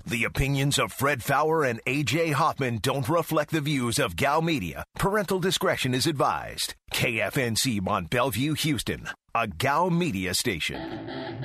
The opinions of Fred Fowler and A.J. Hoffman don't reflect the views of Gal Media. Parental discretion is advised. KFNC Mont Bellevue, Houston, a Gal Media station.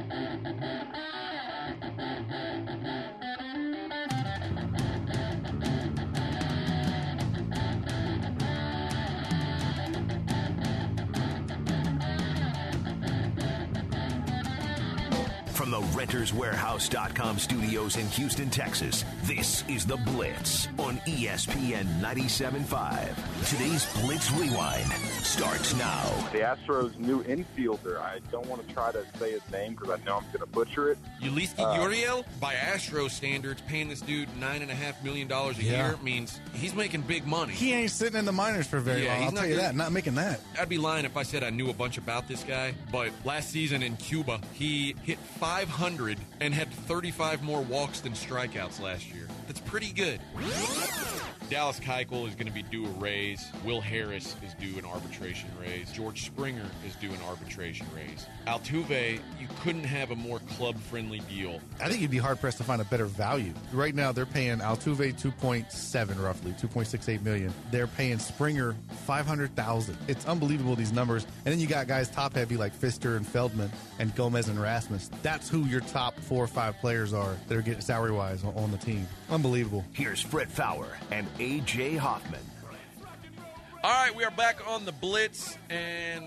From the RentersWarehouse.com studios in Houston, Texas, this is The Blitz on ESPN 97.5. Today's Blitz Rewind starts now. The Astros' new infielder, I don't want to try to say his name because I know I'm going to butcher it. Yulieski Gurriel, by Astro standards, paying this dude $9.5 million a year means he's making big money. He ain't sitting in the minors for very long. I'll tell you that. Not making that. I'd be lying if I said I knew a bunch about this guy, but last season in Cuba, he hit 500 and had 35 more walks than strikeouts last year. That's pretty good. Dallas Keuchel is going to be due a raise. Will Harris is due an arbitration raise. George Springer is due an arbitration raise. Altuve, you couldn't have a more club-friendly deal. I think you'd be hard-pressed to find a better value. Right now, they're paying Altuve $2.7 roughly, $2.68 million. They're paying Springer $500,000. It's unbelievable, these numbers. And then you got guys top-heavy like Pfister and Feldman and Gomez and Rasmus. That's who your top 4 or 5 players are that are getting salary-wise on the team. Unbelievable. Here's Fred Fowler and A.J. Hoffman. All right, we are back on the Blitz, and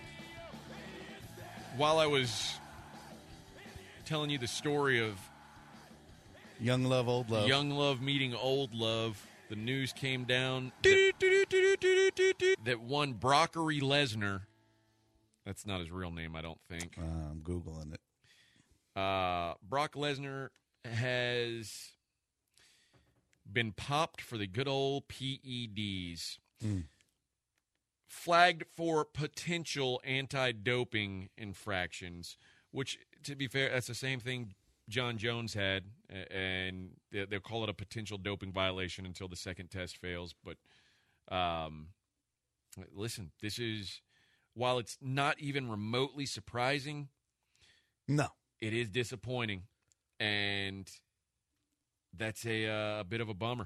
while I was telling you the story of Young love, old love. Young love meeting old love, the news came down that one Brockery Lesnar, that's not his real name, I don't think. I'm Googling it. Brock Lesnar has been popped for the good old PEDs. Flagged for potential anti-doping infractions, which, to be fair, that's the same thing John Jones had, and they'll call it a potential doping violation until the second test fails. But listen, this is, while it's not even remotely surprising, no, it is disappointing, and that's a bit of a bummer.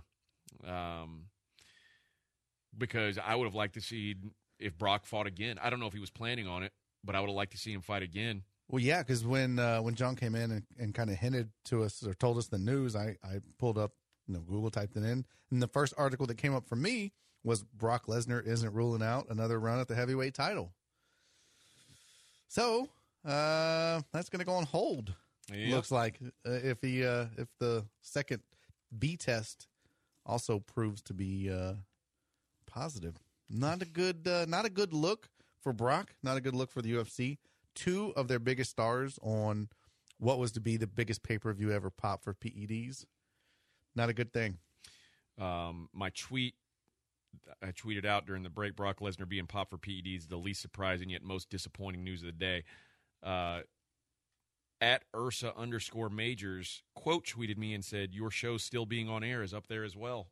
Because I would have liked to see if Brock fought again. I don't know if he was planning on it, but I would have liked to see him fight again. Well, yeah, because when John came in and kind of hinted to us or told us the news, I pulled up, Google typed it in, and the first article that came up for me was Brock Lesnar isn't ruling out another run at the heavyweight title. So that's going to go on hold. Yeah. Looks like if the second B test also proves to be positive. Not a good look for Brock. Not a good look for the UFC. 2 of their biggest stars on what was to be the biggest pay-per-view ever pop for PEDs. Not a good thing. My tweet I tweeted out during the break, Brock Lesnar being popped for PEDs, the least surprising yet most disappointing news of the day. At Ursa_Majors quote tweeted me and said, "Your show still being on air is up there as well."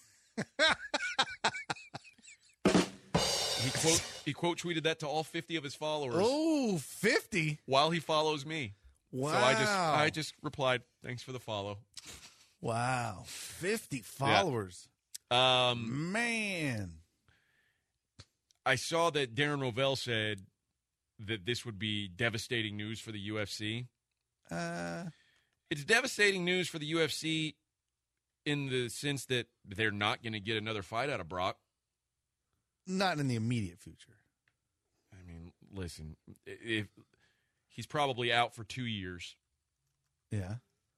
He quote tweeted that to all 50 of his followers. Oh, 50? While he follows me. Wow. So I just replied, "Thanks for the follow." Wow. 50 followers. Yeah. Man. I saw that Darren Rovell said that this would be devastating news for the UFC. It's devastating news for the UFC in the sense that they're not going to get another fight out of Brock. Not in the immediate future. I mean, listen, if he's probably out for 2 years. Yeah.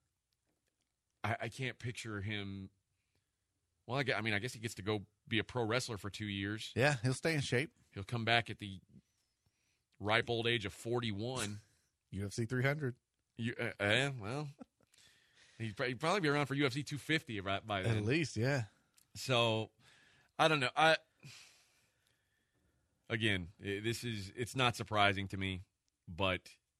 I can't picture him. Well, I guess he gets to go be a pro wrestler for 2 years. Yeah, he'll stay in shape. He'll come back at the ripe old age of 41. UFC 300. Well, he'd probably be around for UFC 250 right by then. At least, yeah. So, I don't know. Again, it's not surprising to me, but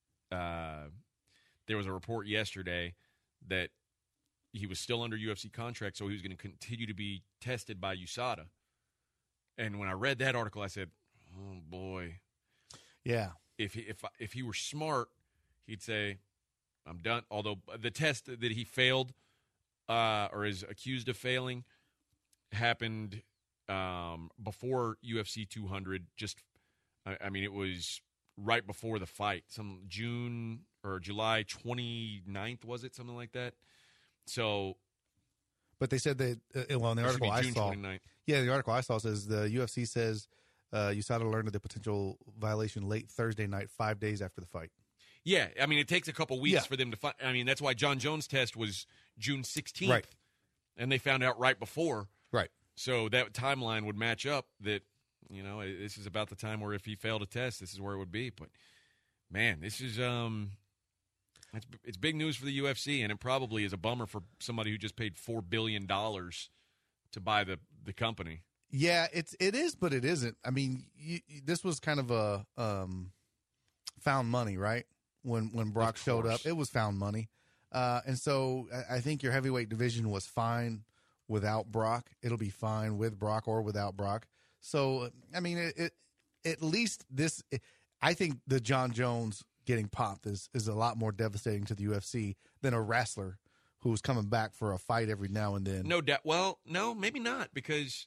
there was a report yesterday that he was still under UFC contract, so he was going to continue to be tested by USADA. And when I read that article, I said, "Oh boy." Yeah. If he were smart, he'd say, "I'm done." Although the test that he failed or is accused of failing, happened before UFC 200. I mean, it was right before the fight, some June or July 29th, was it? Something like that. So, but they said that, well, in the article I June saw, 29th. Yeah, the article I saw says the UFC says USADA learned of the potential violation late Thursday night, 5 days after the fight. Yeah, I mean, it takes a couple weeks for them to find. I mean, that's why John Jones' test was June 16th, right. And they found out right before. Right. So that timeline would match up that, this is about the time where if he failed a test, this is where it would be. But, man, this is it's big news for the UFC, and it probably is a bummer for somebody who just paid $4 billion to buy the company. Yeah, it is, but it isn't. I mean, this was kind of a found money, right? When Brock showed up, it was found money. And so I think your heavyweight division was fine without Brock. It'll be fine with Brock or without Brock. So, I mean, at least this – I think the John Jones getting popped is a lot more devastating to the UFC than a wrestler who's coming back for a fight every now and then. No doubt. Well, no, maybe not, because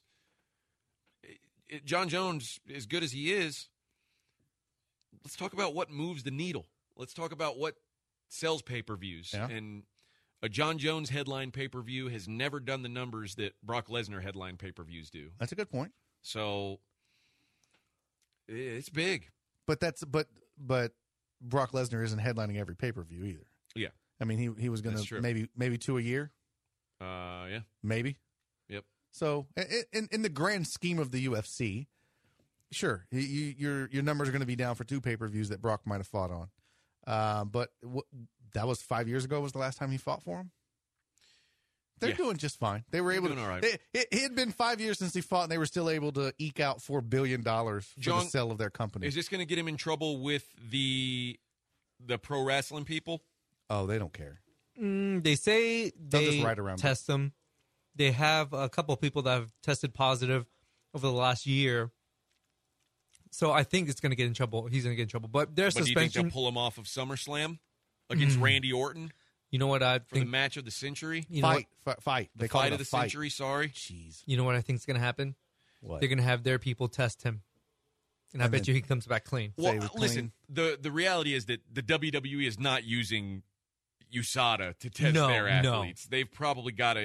John Jones, as good as he is, let's talk about what moves the needle. Let's talk about what sells pay-per-views. Yeah. And a John Jones headline pay-per-view has never done the numbers that Brock Lesnar headline pay-per-views do. That's a good point. So it's big. But Brock Lesnar isn't headlining every pay-per-view either. Yeah. I mean, he was going to maybe 2 a year. Yeah. Maybe. Yep. So in the grand scheme of the UFC, sure, your numbers are going to be down for 2 pay-per-views that Brock might have fought on. But that was 5 years ago was the last time he fought for him? They're doing just fine. They were able to. All right. It had been 5 years since he fought, and they were still able to eke out $4 billion for the sale of their company. Is this going to get him in trouble with the pro wrestling people? Oh, they don't care. They say They'll just ride around test them. They have a couple of people that have tested positive over the last year. So I think it's going to get in trouble. He's going to get in trouble. But their suspension. Do you think they'll pull him off of SummerSlam against Randy Orton? You know what I think? For the match of the century? Fight. The fight of the century, sorry. Jeez. You know what I think is going to happen? What? They're going to have their people test him. And I bet you he comes back clean. Well, listen, the reality is that the WWE is not using USADA to test their athletes. They've probably got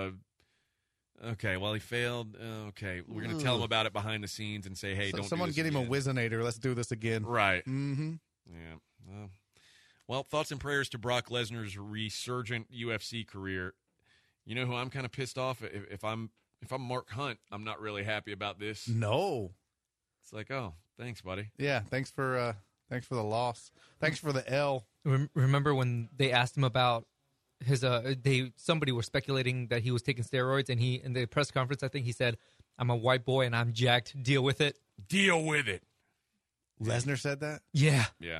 okay, well, he failed. Okay, we're going to tell him about it behind the scenes and say, hey, don't someone do this get him again. a Whizzinator. Let's do this again. Right. Mm-hmm. Yeah. Well, thoughts and prayers to Brock Lesnar's resurgent UFC career. You know who I'm kind of pissed off? If I'm Mark Hunt, I'm not really happy about this. No. It's like, oh, thanks, buddy. Yeah, thanks for the loss. Thanks for the L. Remember when they asked him about his somebody was speculating that he was taking steroids, and he in the press conference, I think he said, "I'm a white boy and I'm jacked. Deal with it." Deal with it. Lesnar said that? Yeah. Yeah.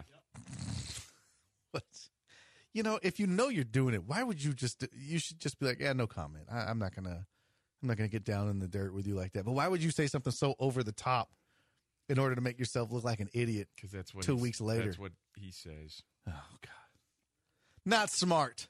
But if you know you're doing it, why would you should just be like, yeah, no comment. I'm not gonna get down in the dirt with you like that. But why would you say something so over the top in order to make yourself look like an idiot? Because that's what 2 weeks later. That's what he says. Oh God, not smart.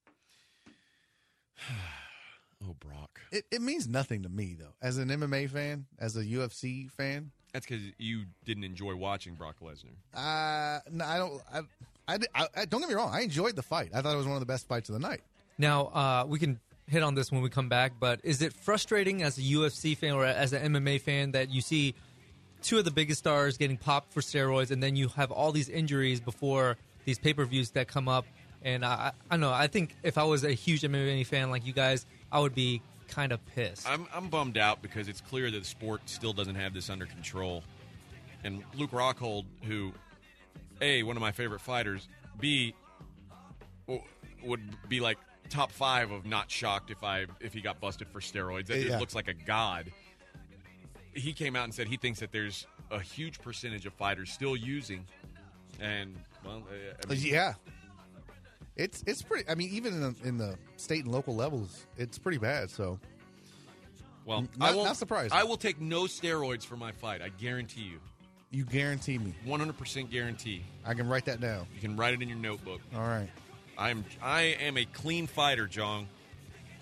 Oh, Brock. It means nothing to me though. As an MMA fan, as a UFC fan, that's because you didn't enjoy watching Brock Lesnar. No, I don't. I don't get me wrong. I enjoyed the fight. I thought it was one of the best fights of the night. Now we can hit on this when we come back. But is it frustrating as a UFC fan or as an MMA fan that you see two of the biggest stars getting popped for steroids, and then you have all these injuries before these pay-per-views that come up? And I don't know. I think if I was a huge MMA fan like you guys, I would be kind of pissed. I'm bummed out because it's clear that the sport still doesn't have this under control. And Luke Rockhold, who, A, one of my favorite fighters, B, would be like top 5 of not shocked if he got busted for steroids. It looks like a god. He came out and said he thinks that there's a huge percentage of fighters still using. And, well, yeah. It's pretty. I mean, even in the state and local levels, it's pretty bad. So, well, not surprised. I will take no steroids for my fight. I guarantee you. You guarantee me? 100% guarantee. I can write that down. You can write it in your notebook. All right. I am a clean fighter, John.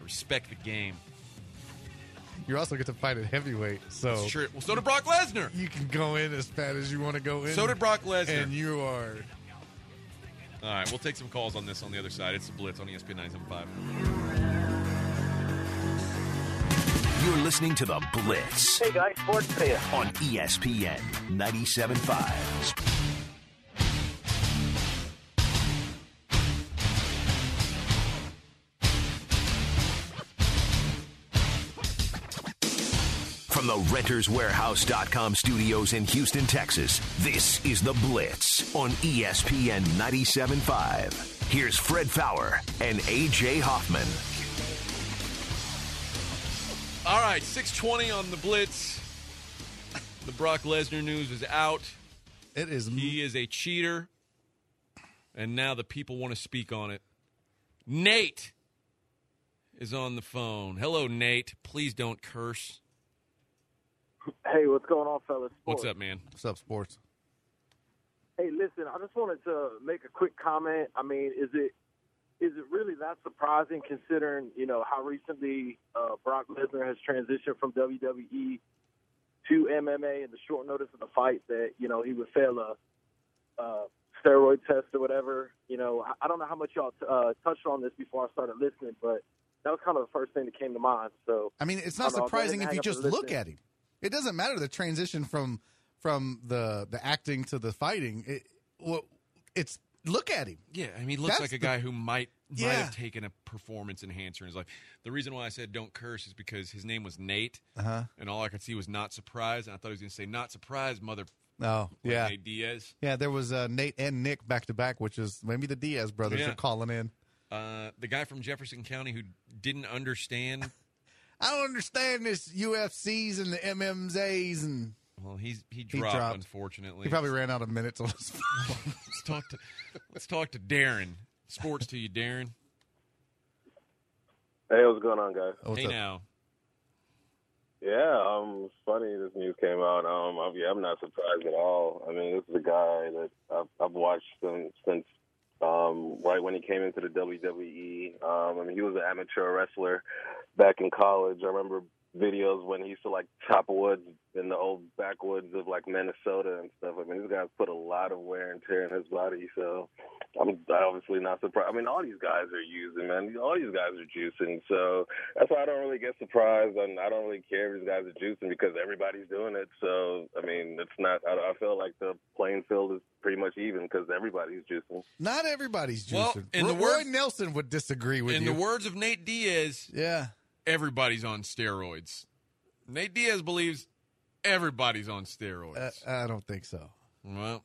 respect the game. You also get to fight at heavyweight, so That's true. Well, so did Brock Lesnar. you can go in as fat as you want to go in. So did Brock Lesnar. And you are. All right, we'll take some calls on this on the other side. It's the Blitz on ESPN 975. You're listening to The Blitz Hey guys, sports fan. on ESPN 97.5. From the RentersWarehouse.com studios in Houston, Texas, this is The Blitz on ESPN 97.5. Here's Fred Fowler and A.J. Hoffman. All right, 6:20 on the Blitz. The Brock Lesnar news is out. It is. He is a cheater, and now the people want to speak on it. Nate is on the phone. Hello, Nate. Please don't curse. Hey, what's going on, fellas? What's up, man? What's up, sports? Hey, listen, I just wanted to make a quick comment. I mean, is it really that surprising considering, how recently Brock Lesnar has transitioned from WWE to MMA and the short notice of the fight that, he would fail a steroid test or whatever? I don't know how much y'all touched on this before I started listening, but that was kind of the first thing that came to mind. So I mean, it's not surprising if you just look at him. It doesn't matter the transition from the acting to the fighting. It's look at him. Yeah, I mean, he looks That's like a guy who might Yeah. have taken a performance enhancer in his life. The reason why I said don't curse is because his name was Nate, and all I could see was not surprised, and I thought he was going to say not surprised, mother. Oh, like yeah. Nate Diaz. Yeah, there was Nate and Nick back to back, which is maybe the Diaz brothers Yeah. are calling in. The guy from Jefferson County who didn't understand. I don't understand this UFCs and the MMAs, and Well, he dropped, dropped. Unfortunately. he probably ran out of minutes on his phone. Let's talk to Darren. Sports to you, Darren. Hey, what's going on, guys? What's Hey up? now. Yeah, it's funny this news came out. I'm not surprised at all. I mean, this is a guy that I've watched since right when he came into the WWE. I mean, he was an amateur wrestler back in college. I remember videos when he used to chop woods in the old backwoods of Minnesota and stuff. I mean, this guy's put a lot of wear and tear in his body, so I'm obviously not surprised. I mean, all these guys are using, man. All these guys are juicing, so that's why I don't really get surprised, and I don't really care if these guys are juicing because everybody's doing it. So, I mean, it's not. I feel like the playing field is pretty much even because everybody's juicing. Not everybody's juicing. Well, in the Roy words- Nelson would disagree with In you. the words of Nate Diaz, yeah. everybody's on steroids. Nate Diaz believes everybody's on steroids. I don't think so. Well,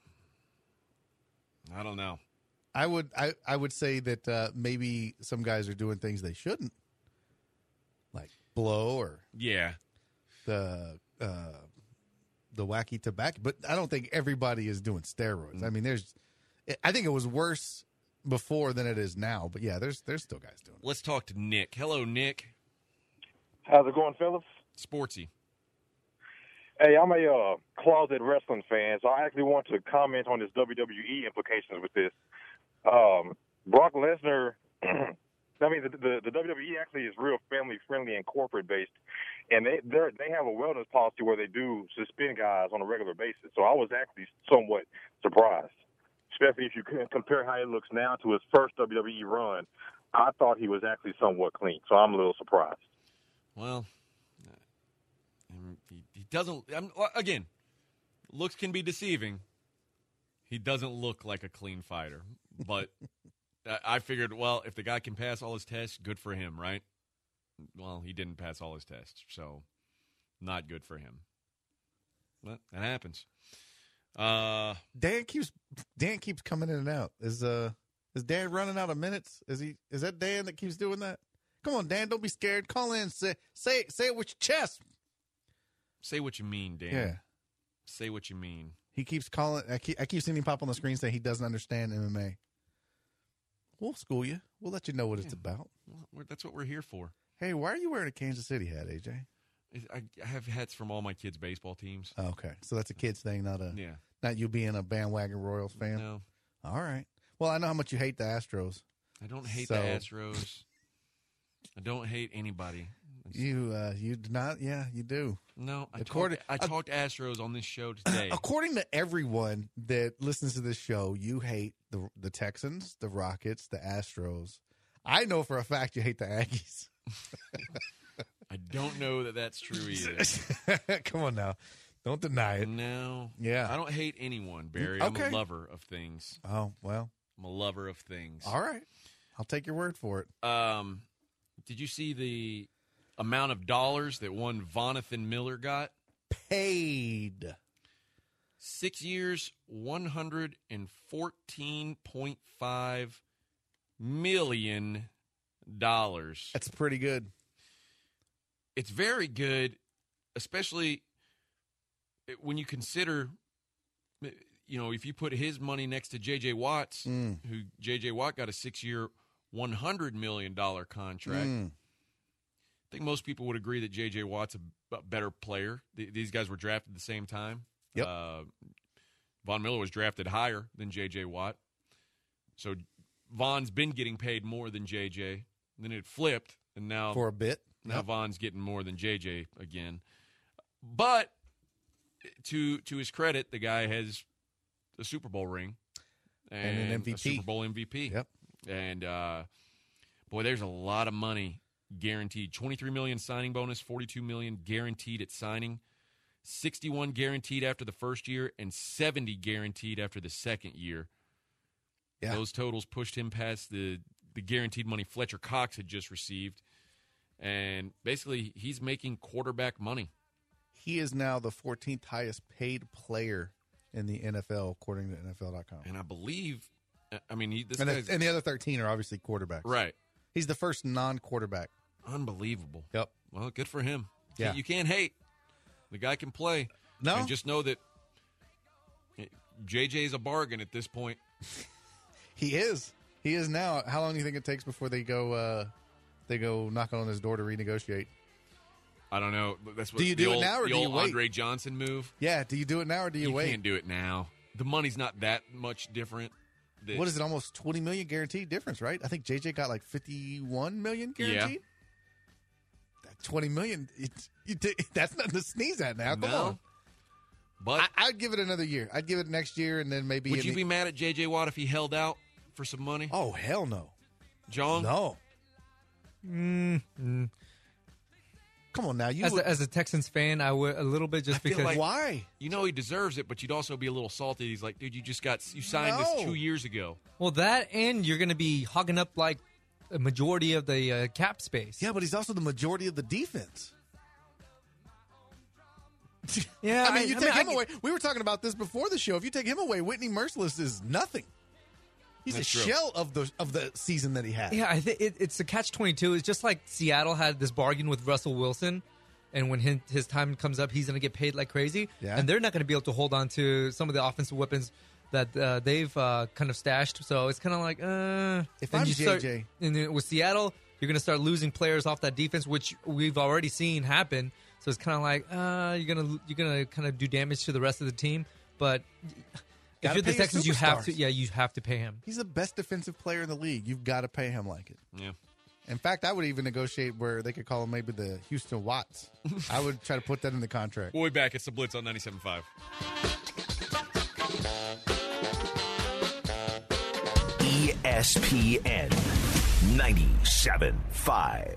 I don't know. I would say that maybe some guys are doing things they shouldn't, like blow or Yeah. the wacky tobacco. But I don't think everybody is doing steroids. I mean, I think it was worse before than it is now. But yeah, there's still guys doing it. Let's talk to Nick. Hello, Nick. How's it going, fellas? Sportsy. Hey, I'm a closet wrestling fan, so I actually want to comment on this WWE implications with this. Brock Lesnar, I mean, the WWE actually is real family-friendly and corporate-based, and they have a wellness policy where they do suspend guys on a regular basis. So I was actually somewhat surprised, especially if you compare how he looks now to his first WWE run. I thought he was actually somewhat clean, so I'm a little surprised. Well, he doesn't. Again, looks can be deceiving. He doesn't look like a clean fighter. But I figured, well, if the guy can pass all his tests, good for him, right? Well, he didn't pass all his tests, so not good for him. But that happens. Dan keeps coming in and out. Is Dan running out of minutes? Is that Dan that keeps doing that? Come on, Dan, don't be scared. Call in. Say it with your chest. Say what you mean, Dan. Yeah. Say what you mean. He keeps calling. I keep seeing him pop on the screen saying he doesn't understand MMA. We'll school you. We'll let you know what it's about. Well, that's what we're here for. Hey, why are you wearing a Kansas City hat, AJ? I have hats from all my kids' baseball teams. Oh, okay, so that's a kid's thing, Yeah. not you being a bandwagon Royals fan. No, All right. Well, I know how much you hate the Astros. I don't hate So- the Astros. I don't hate anybody. You do not? Yeah, you do. No, I According- talked Astros on this show today. According to everyone that listens to this show, you hate the Texans, the Rockets, the Astros. I know for a fact you hate the Aggies. I don't know that that's true either. Come on now. Don't deny it. No. Yeah. I don't hate anyone, Barry. Okay. I'm a lover of things. Oh, well. I'm a lover of things. All right. I'll take your word for it. Did you see the amount of dollars that one Vonathan Miller got? Paid. 6 years, $114.5 million. That's pretty good. It's very good, especially when you consider, if you put his money next to J.J. Watt's, who J.J. Watt got a 6-year, $100 million contract. I think most people would agree that J.J. Watt's a better player. These guys were drafted at the same time. Yep. Von Miller was drafted higher than J.J. Watt. So Von's been getting paid more than J.J. Then it flipped, and now For a bit. Now Yep. Von's getting more than J.J. again. But to his credit, the guy has a Super Bowl ring And an MVP. a Super Bowl MVP. Yep. And boy, there's a lot of money guaranteed. $23 million signing bonus, $42 million guaranteed at signing, $61 guaranteed after the first year, and $70 guaranteed after the second year. Yeah. Those totals pushed him past the guaranteed money Fletcher Cox had just received. And basically, he's making quarterback money. He is now the 14th highest paid player in the NFL, according to NFL.com. And I believe, this And guy's the other 13 are obviously quarterbacks. right. He's the first non-quarterback. Unbelievable. Yep. Well, good for him. Yeah. You can't hate. The guy can play. No. And just know that JJ's a bargain at this point. He is. He is now. How long do you think it takes before they go knocking on his door to renegotiate? I don't know. That's what Do you do it now or the do you old wait? Andre Johnson move? Yeah. Do you do it now or do you wait? Can't do it now. The money's not that much different. What is it? Almost $20 million guaranteed difference, right? I think JJ got like $51 million guaranteed. That $20 million. That's nothing to sneeze at now. Come No. on. But I'd give it another year. I'd give it next year, and then maybe. would you be mad at J.J. Watt if he held out for some money? Oh hell no, John? no. Come on now, you. As a Texans fan, I would a little bit just I feel because. like- Why? You know he deserves it, but you'd also be a little salty. He's like, dude, you signed this No. 2 years ago. Well, that and you're going to be hogging up like a majority of the cap space. Yeah, but he's also the majority of the defense. Yeah, I mean, you take him away. We were talking about this before the show. If you take him away, Whitney Merciless is nothing. He's That's a true. shell of the season that he had. Yeah, I think it's a catch-22. It's just like Seattle had this bargain with Russell Wilson, and when his time comes up, he's going to get paid like crazy. Yeah. And they're not going to be able to hold on to some of the offensive weapons that they've kind of stashed. So it's kind of like, If and I'm you start- JJ. and then with Seattle, you're going to start losing players off that defense, which we've already seen happen. So it's kind of like you're gonna kind of do damage to the rest of the team. But if Gotta you're the pay your Texans, you have to. superstars. Yeah, you have to pay him. He's the best defensive player in the league. You've got to pay him like it. Yeah. In fact, I would even negotiate where they could call him maybe the Houston Watts. I would try to put that in the contract. We'll be back. It's the Blitz on 97.5. ESPN 97.5.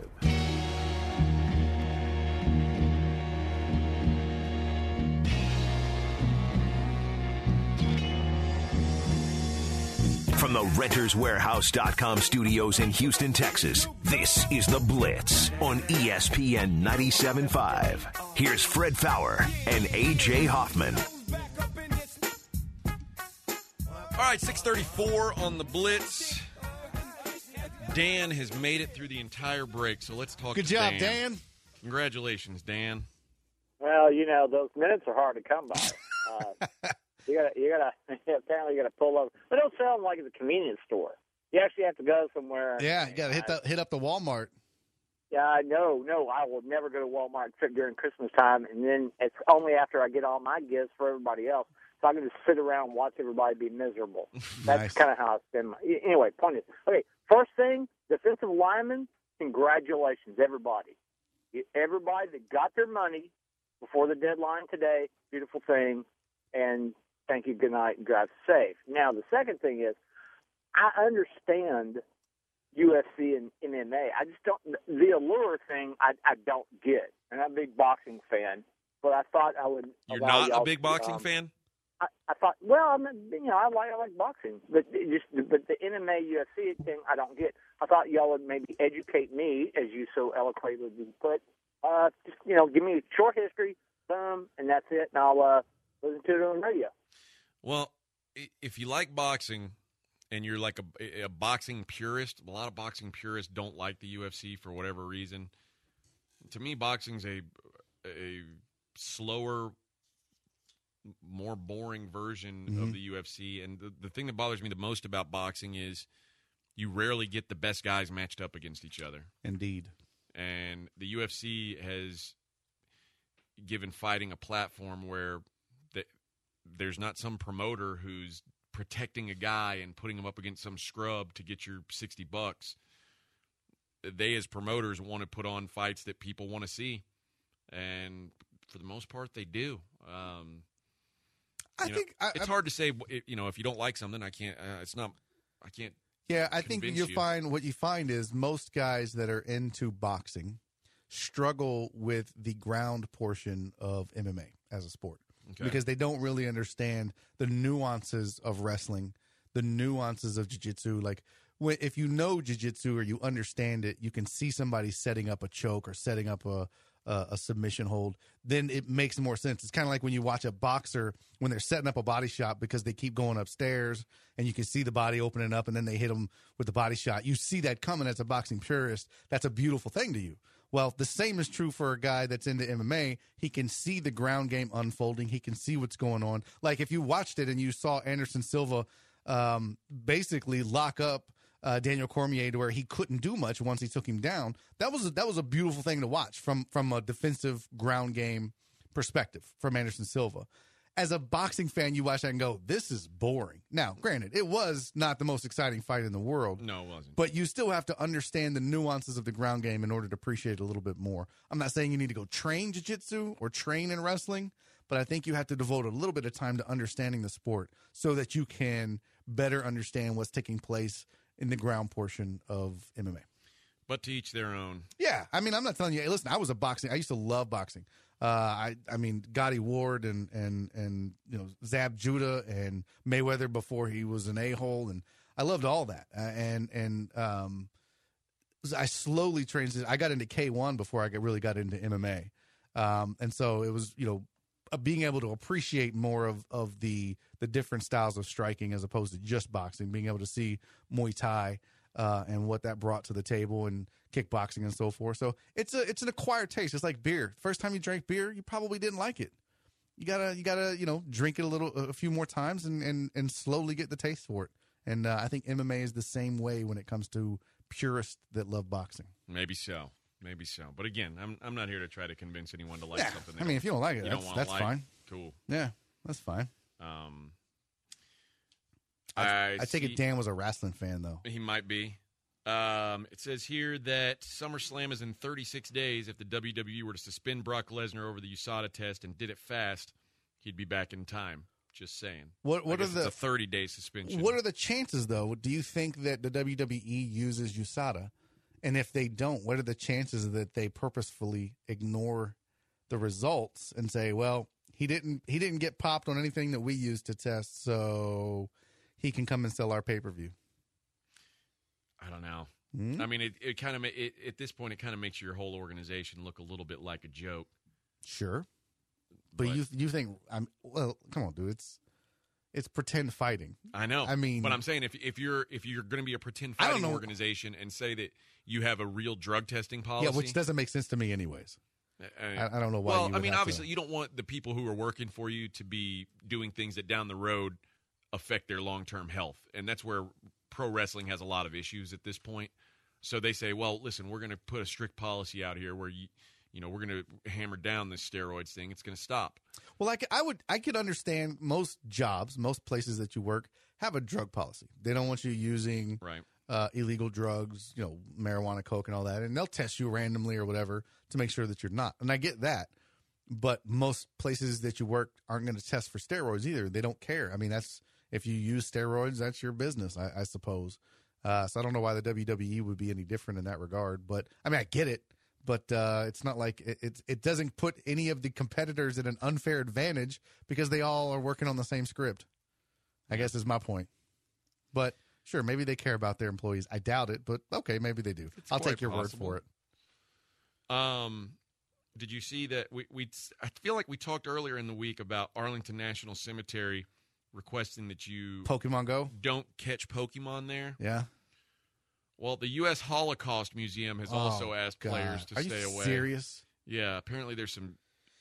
From the RentersWarehouse.com studios in Houston, Texas, this is The Blitz on ESPN 97.5. Here's Fred Fowler and A.J. Hoffman. All right, 6:34 on the Blitz. Dan has made it through the entire break, so let's talk Good to job, Dan. Congratulations, Dan. Well, those minutes are hard to come by. You gotta. Apparently, you gotta pull over. But don't sell them like it's a convenience store. You actually have to go somewhere. Yeah, you got to hit up the Walmart. Yeah, no, I will never go to Walmart except during Christmas time, and then it's only after I get all my gifts for everybody else, so I can just sit around and watch everybody be miserable. That's Nice. kind of how I spend my. Anyway, point is, okay. First thing, defensive linemen. congratulations, everybody. Everybody that got their money before the deadline today, beautiful thing, and thank you, good night, and drive safe. Now, the second thing is, I understand UFC and MMA. I just don't, the allure thing, I don't get. And I'm a big boxing fan, but I thought I would. You're not a big boxing fan? I thought, well, I like boxing, but the MMA UFC thing I don't get. I thought y'all would maybe educate me, as you so eloquently put. Just give me a short history, boom, and that's it, and I'll listen to it on the radio. Well, if you like boxing and you're like a boxing purist, a lot of boxing purists don't like the UFC for whatever reason. To me, boxing's a slower, more boring version of the UFC. And the thing that bothers me the most about boxing is you rarely get the best guys matched up against each other. Indeed. And the UFC has given fighting a platform where there's not some promoter who's protecting a guy and putting him up against some scrub to get your $60. They, as promoters, want to put on fights that people want to see. And for the most part, they do. I think it's hard to say. If you don't like something, I can't. I can't. Yeah, I think what you find is most guys that are into boxing struggle with the ground portion of MMA as a sport because they don't really understand the nuances of wrestling, the nuances of jiu-jitsu. Like if you know jiu-jitsu or you understand it, you can see somebody setting up a choke or setting up a submission hold, then it makes more sense. It's kind of like when you watch a boxer when they're setting up a body shot because they keep going upstairs and you can see the body opening up and then they hit them with the body shot. You see that coming as a boxing purist. That's a beautiful thing to you. Well, the same is true for a guy that's into MMA. He can see the ground game unfolding. He can see what's going on. Like if you watched it and you saw Anderson Silva basically lock up Daniel Cormier to where he couldn't do much once he took him down. That was a beautiful thing to watch from a defensive ground game perspective from Anderson Silva. As a boxing fan, you watch that and go, this is boring. Now, granted, it was not the most exciting fight in the world. No, it wasn't. But you still have to understand the nuances of the ground game in order to appreciate it a little bit more. I'm not saying you need to go train jiu-jitsu or train in wrestling, but I think you have to devote a little bit of time to understanding the sport so that you can better understand what's taking place in the ground portion of MMA. But to each their own. Yeah. I mean, I'm not telling you, hey, listen, I used to love boxing. I mean, Gotti Ward and Zab Judah and Mayweather before he was an a-hole. And I loved all that. I slowly transitioned. I got into K1 before I really got into MMA. And so it was, being able to appreciate more of the different styles of striking as opposed to just boxing, being able to see Muay Thai and what that brought to the table and kickboxing and so forth. So it's an acquired taste. It's like beer. First time you drank beer, you probably didn't like it. You gotta drink it a few more times and slowly get the taste for it. And I think MMA is the same way when it comes to purists that love boxing. Maybe so. But again, I'm not here to try to convince anyone to like something. I mean, if you don't like it, that's fine. Cool. Yeah, that's fine. I take it Dan was a wrestling fan, though. He might be. It says here that SummerSlam is in 36 days. If the WWE were to suspend Brock Lesnar over the USADA test and did it fast, he'd be back in time. Just saying. What are the? It's a 30-day suspension. What are the chances, though? Do you think that the WWE uses USADA? And if they don't, what are the chances that they purposefully ignore the results and say, well, he didn't get popped on anything that we used to test, so he can come and sell our pay-per-view? I don't know. Mm-hmm. I mean, it kind of at this point, it kind of makes your whole organization look a little bit like a joke. Sure. But you think, well, come on, dude. It's pretend fighting. I know. I mean, but I'm saying if you're going to be a pretend fighting organization and say that you have a real drug testing policy, yeah, which doesn't make sense to me, anyways. I don't know why. Well, I mean, obviously, you don't want the people who are working for you to be doing things that down the road affect their long-term health, and that's where pro wrestling has a lot of issues at this point. So they say, well, listen, we're going to put a strict policy out here where we're going to hammer down this steroids thing. It's going to stop. Well, I could understand most jobs, most places that you work have a drug policy. They don't want you using illegal drugs, marijuana, coke, and all that, and they'll test you randomly or whatever to make sure that you're not. And I get that, but most places that you work aren't going to test for steroids either. They don't care. I mean, if you use steroids, that's your business, I suppose. So I don't know why the WWE would be any different in that regard. But I mean, I get it, but it's not like it doesn't put any of the competitors at an unfair advantage because they all are working on the same script, I guess is my point. But sure, maybe they care about their employees. I doubt it, but okay, maybe they do. I'll take your word for it. Did you see that I feel like we talked earlier in the week about Arlington National Cemetery requesting that you Pokemon Go don't catch Pokemon there? Yeah. Well, the U.S. Holocaust Museum has also asked players to stay away. Are you serious? Yeah, apparently there's some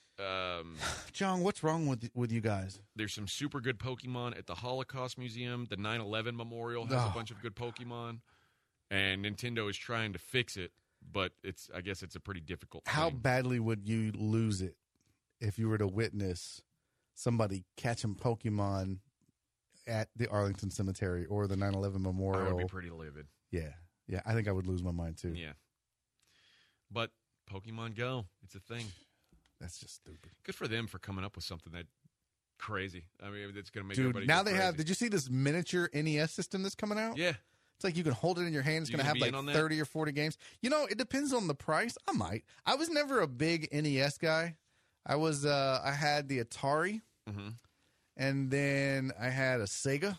John, what's wrong with you guys? There's some super good Pokemon at the Holocaust Museum. The 9/11 Memorial has a bunch of good Pokemon, and Nintendo is trying to fix it, but I guess it's a pretty difficult thing. How badly would you lose it if you were to witness somebody catching Pokemon at the Arlington Cemetery or the 9/11 Memorial? I would be pretty livid. Yeah, I think I would lose my mind too. Yeah, but Pokemon Go, it's a thing. That's just stupid. Good for them for coming up with something that crazy. I mean, it's going to make Dude, everybody now go they crazy. have. Did you see this miniature NES system that's coming out? Yeah. It's like you can hold it in your hand. It's going to have like 30 or 40 games. It depends on the price. I might. I was never a big NES guy. I was. I had the Atari, and then I had a Sega,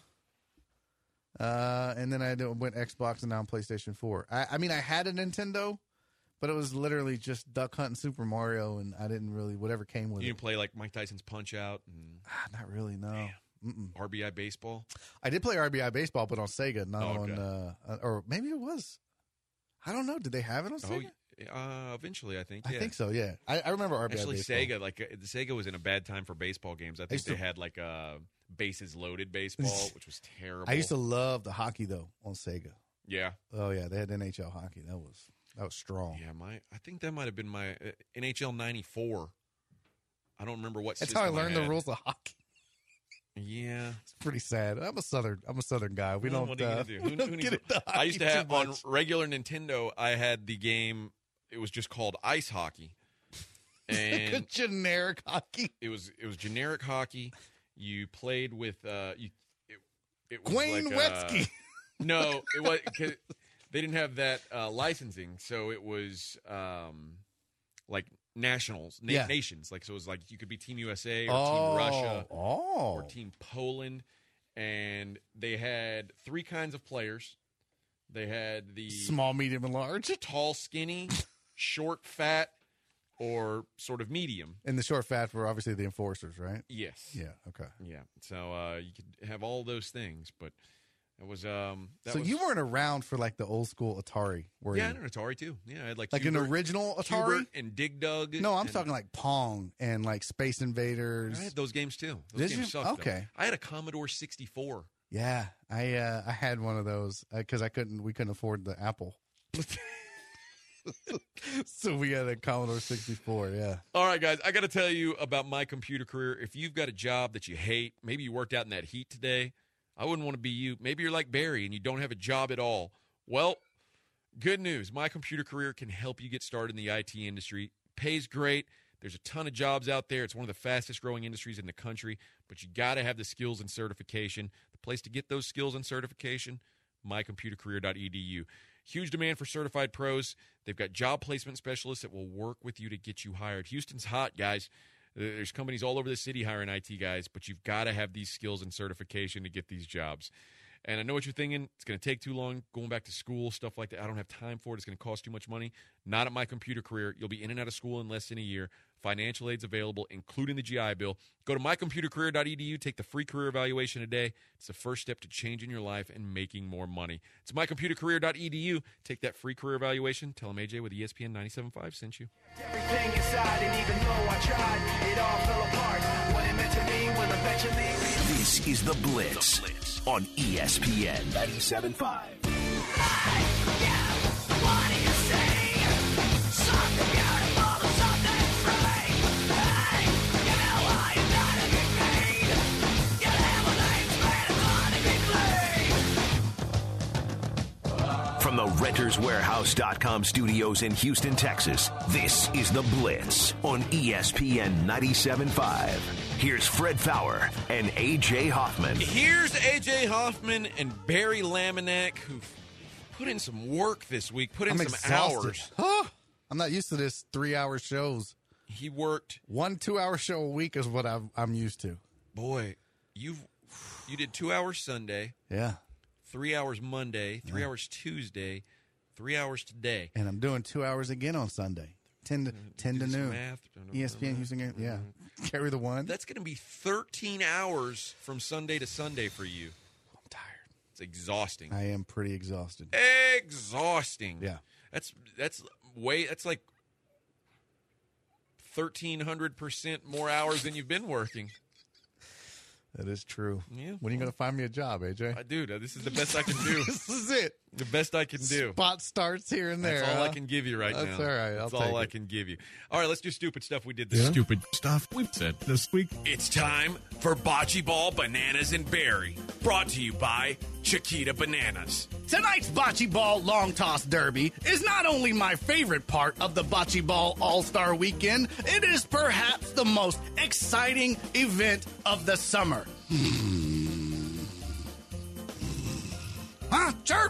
and then I went Xbox, and now I'm PlayStation 4. I mean, I had a Nintendo, but it was literally just Duck Hunt and Super Mario, and I didn't really whatever came with it. You didn't play like Mike Tyson's Punch Out? And... Not really, no. RBI Baseball? I did play RBI Baseball, but on Sega, not on, or maybe it was. I don't know. Did they have it on Sega? Eventually, I think. I think so, yeah. I remember RBI Actually, Baseball. Sega, the Sega was in a bad time for baseball games. I think they had like a bases loaded baseball, which was terrible. I used to love the hockey, though, on Sega. Yeah. Oh, yeah. They had NHL hockey. That was strong. Yeah, I think that might have been my NHL 94. I don't remember what That's system how I learned had. the rules of hockey. Yeah, it's pretty sad. I'm a Southern guy. We don't. What are you gonna do? We don't get into hockey I used to have too on much. regular Nintendo. I had the game. It was just called Ice Hockey, and generic hockey. It was generic hockey. You played with it was Wayne like, Gretzky. No, it was cause they didn't have that licensing, so it was like nationals, nations. Like so, it was like you could be Team USA or Team Russia or Team Poland, and they had three kinds of players. They had the small, medium, and large, tall, skinny, short, fat, or sort of medium. And the short, fat were obviously the enforcers, right? Yes. Yeah. Okay. Yeah. So you could have all those things, but it was you weren't around for like the old school Atari, were you? I had an Atari too. Yeah, I had like an original Atari Hubert and Dig Dug. No, I'm talking like Pong and like Space Invaders. I had those games too. Those games sucked, okay. Though. I had a Commodore 64. Yeah, I had one of those because we couldn't afford the Apple. So we had a Commodore 64, yeah. All right, guys, I got to tell you about My Computer Career. If you've got a job that you hate, maybe you worked out in that heat today, I wouldn't want to be you. Maybe you're like Barry and you don't have a job at all. Well, good news. My Computer Career can help you get started in the IT industry. Pays great. There's a ton of jobs out there. It's one of the fastest growing industries in the country, but you got to have the skills and certification. The place to get those skills and certification, mycomputercareer.edu. Huge demand for certified pros. They've got job placement specialists that will work with you to get you hired. Houston's hot, guys. There's companies all over the city hiring IT guys, but you've got to have these skills and certification to get these jobs. And I know what you're thinking. It's going to take too long going back to school, stuff like that. I don't have time for it. It's going to cost too much money. Not at My Computer Career. You'll be in and out of school in less than a year. Financial aid's available, including the GI Bill. Go to mycomputercareer.edu. Take the free career evaluation today. It's the first step to changing your life and making more money. It's mycomputercareer.edu. Take that free career evaluation. Tell them AJ with ESPN 97.5 sent you. Everything inside, and even though I tried, it all fell apart. What it meant to me will eventually. This is The Blitz on ESPN 97.5. What do you say? Something beautiful or something free. Hey, you know why you gotta get paid. You live with names, man, it's hard to be clean. SponsorsWarehouse.com studios in Houston, Texas. This is The Blitz on ESPN 97.5. Here's Fred Fowler and A.J. Hoffman. Here's A.J. Hoffman and Barry Laminack, who put in some work this week, put in I'm some exhausted. hours. Huh. I'm not used to this 3-hour shows. He worked. 1 2-hour show a week is what I'm used to. Boy, you did 2 hours Sunday, Yeah. 3 hours Monday, 3 hours Tuesday, 3 hours today. And I'm doing 2 hours again on Sunday. 10 to Do some noon. math. ESPN Houston game. Yeah. Carry the one. That's going to be 13 hours from Sunday to Sunday for you. I'm tired. It's exhausting. I am pretty exhausted. Exhausting. Yeah. That's like 1,300% more hours than you've been working. That is true. Yeah. When are you going to find me a job, AJ? Dude, this is the best I can do. This is it. The best I can do. Spot starts here and there. That's all I huh? can give you right now. That's all right. That's I'll all take I it. can give you. All right, let's do stupid stuff we did this Stupid stuff we've said this week. It's time for Bocce Ball Bananas and Berry, brought to you by Chiquita Bananas. Tonight's Bocce Ball Long Toss Derby is not only my favorite part of the Bocce Ball All-Star Weekend, it is perhaps the most exciting event of the summer. Huh? Chirp!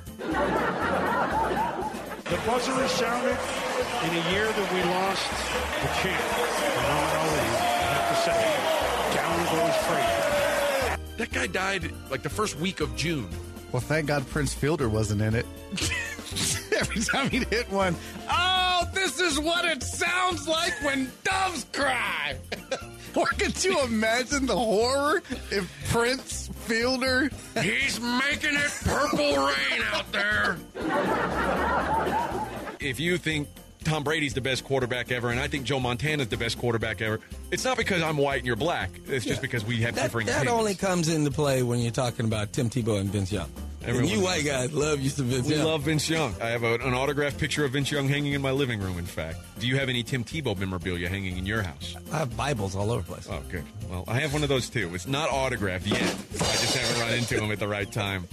The buzzer is sounded in a year that we lost the champ, Muhammad Ali. I have to say, down goes Frazier. That guy died like the first week of June. Well, thank God Prince Fielder wasn't in it. Every time he'd hit one, Oh, this is what it sounds like when doves cry! or could you imagine the horror if Prince Fielder? He's making it purple rain out there. If you think Tom Brady's the best quarterback ever, and I think Joe Montana's the best quarterback ever, it's not because I'm white and you're black. It's just because we have differing That opinions. only comes into play when you're talking about Tim Tebow and Vince Young. Everyone And you white knows guys love you some Vince We Young. love Vince Young. I have an autographed picture of Vince Young hanging in my living room, in fact. Do you have any Tim Tebow memorabilia hanging in your house? I have Bibles all over the place. Oh, good. Well, I have one of those, too. It's not autographed yet. I just haven't run into him at the right time.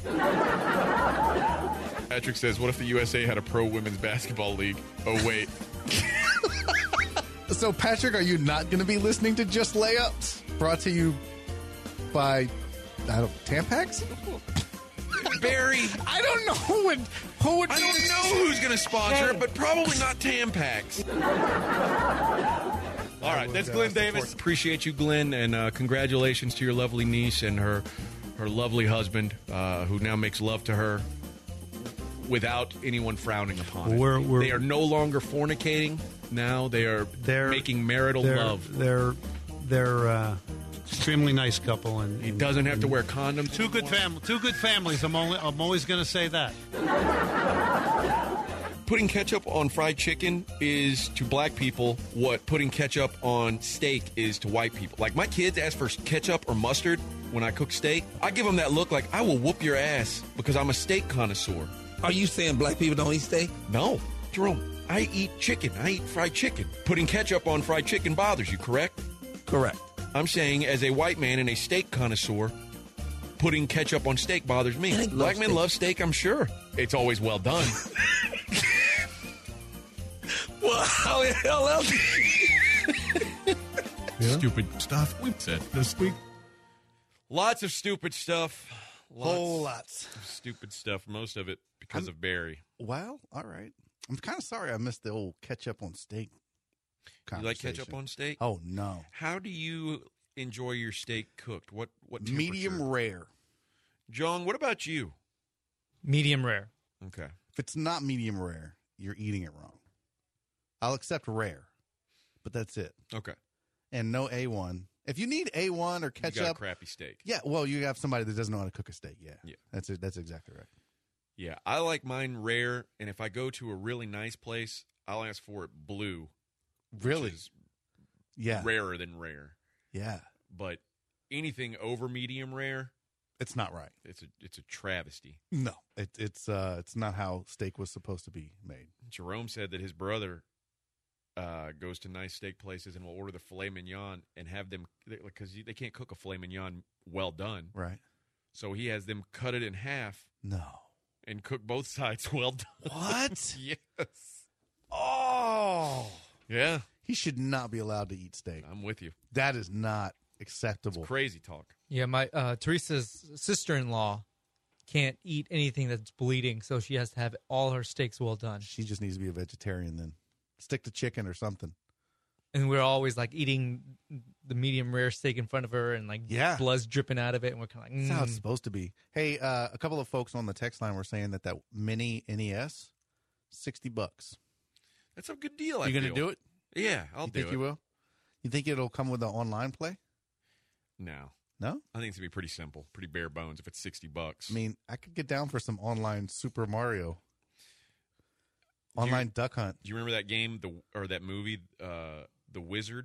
Patrick says, what if the USA had a pro women's basketball league? Oh, wait. So, Patrick, are you not going to be listening to Just Layups? Brought to you by, Tampax? Barry. I don't know who would I don't know who's going to sponsor it, but probably not Tampax. All right, that's Glenn Davis. Appreciate you, Glenn, and congratulations to your lovely niece and her lovely husband, who now makes love to her without anyone frowning upon it. They are no longer fornicating. Now they're making marital love. They're extremely nice couple, and He doesn't have to wear condoms. two good families. I'm always going to say that. Putting ketchup on fried chicken is to black people what putting ketchup on steak is to white people. Like, my kids ask for ketchup or mustard when I cook steak. I give them that look like, I will whoop your ass because I'm a steak connoisseur. Are you saying black people don't eat steak? No, Jerome, I eat chicken. I eat fried chicken. Putting ketchup on fried chicken bothers you, correct? Correct. I'm saying, as a white man and a steak connoisseur, putting ketchup on steak bothers me. Black men love steak, I'm sure. It's always well done. Well, how the hell else? Stupid stuff we've said this week. Lots of stupid stuff. Whole lots. Of stupid stuff. Most of it because of Barry. Well, all right. I'm kind of sorry I missed the old ketchup on steak You like conversation. ketchup on steak? Oh, no. How do you enjoy your steak cooked? What temperature? Medium rare. John, what about you? Medium rare. Okay. If it's not medium rare, you're eating it wrong. I'll accept rare, but that's it. Okay. And no A1. If you need A1 or ketchup, You got a crappy steak. yeah, well, you have somebody that doesn't know how to cook a steak. Yeah, Yeah. that's it. That's exactly right. Yeah, I like mine rare, and if I go to a really nice place, I'll ask for it blue. Really? Which is Yeah, rarer than rare. yeah. But anything over medium rare, It's not right. it's a travesty. No, it's not how steak was supposed to be made. Jerome said that his brother goes to nice steak places and will order the filet mignon and have them, because they can't cook a filet mignon well done. Right? So he has them cut it in half No. and cook both sides well done. What? Yes. Oh. Yeah. He should not be allowed to eat steak. I'm with you. That is not acceptable. It's crazy talk. Yeah, my Teresa's sister-in-law can't eat anything that's bleeding, so she has to have all her steaks well done. She just needs to be a vegetarian then. Stick to chicken or something. And we're always like eating the medium rare steak in front of her, and like blood's dripping out of it, and we're kind of like, That's how it's supposed to be. Hey, a couple of folks on the text line were saying that mini NES, $60. That's a good deal. You going to do it? Yeah, I'll do it. You think you will? You think it'll come with the online play? No. No? I think it's going to be pretty simple, pretty bare bones if it's $60. I mean, I could get down for some online Super Mario. Online Duck Hunt. Do you remember that game or that movie, The Wizard?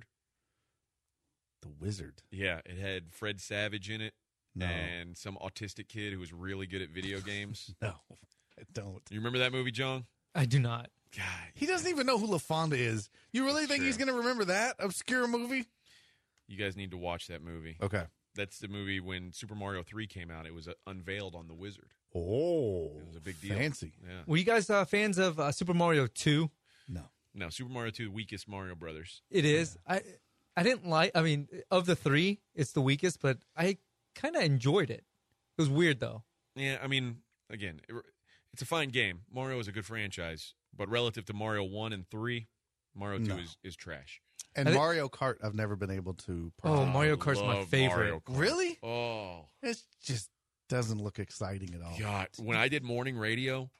The Wizard? Yeah, it had Fred Savage in it No. and some autistic kid who was really good at video games. No, I don't. You remember that movie, John? I do not. God, he doesn't even know who LaFonda is. You really think he's going to remember that obscure movie? You guys need to watch that movie. Okay. That's the movie when Super Mario 3 came out. It was unveiled on The Wizard. Oh. It was a big deal. Fancy. Yeah. Were you guys fans of Super Mario 2? No, Super Mario 2, the weakest Mario Brothers. It is. Yeah. I didn't like, I mean, of the three, it's the weakest, but I kind of enjoyed it. It was weird, though. Yeah, I mean, again, it's a fine game. Mario is a good franchise, but relative to Mario 1 and 3, Mario 2 is trash. And Mario Kart, I've never been able to. Oh, Mario Kart's my favorite. Really? Oh. It just doesn't look exciting at all. God, when I did morning radio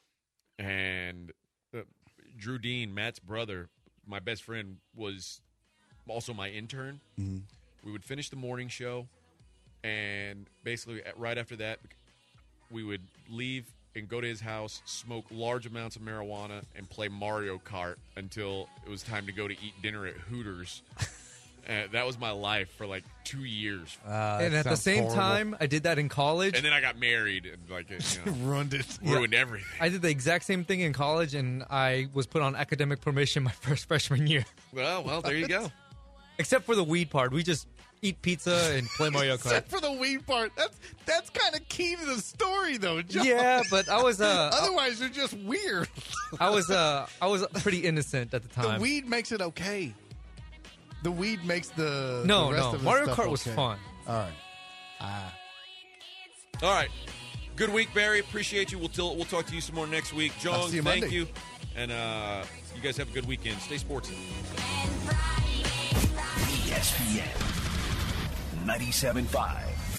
and Drew Dean, Matt's brother, my best friend, was also my intern. Mm-hmm. We would finish the morning show, and basically right after that, we would leave and go to his house, smoke large amounts of marijuana, and play Mario Kart until it was time to go to eat dinner at Hooters. That was my life for like 2 years. And at the same time, I did that in college. And then I got married and ruined it. Ruined everything. I did the exact same thing in college, and I was put on academic probation my first freshman year. Well, there you go. Except for the weed part. We just eat pizza and play Mario Kart. Except for the weed part. That's kind of key to the story, though, John. Yeah, but I was otherwise you're just weird. I was pretty innocent at the time. The weed makes it okay. The weed makes the no. rest of the Mario stuff Kart was okay. fun. All right. All right. Good week, Barry. Appreciate you. We'll talk to you some more next week. John, see you thank Monday. you. And you guys have a good weekend. Stay sportsy. ESPN 97.5.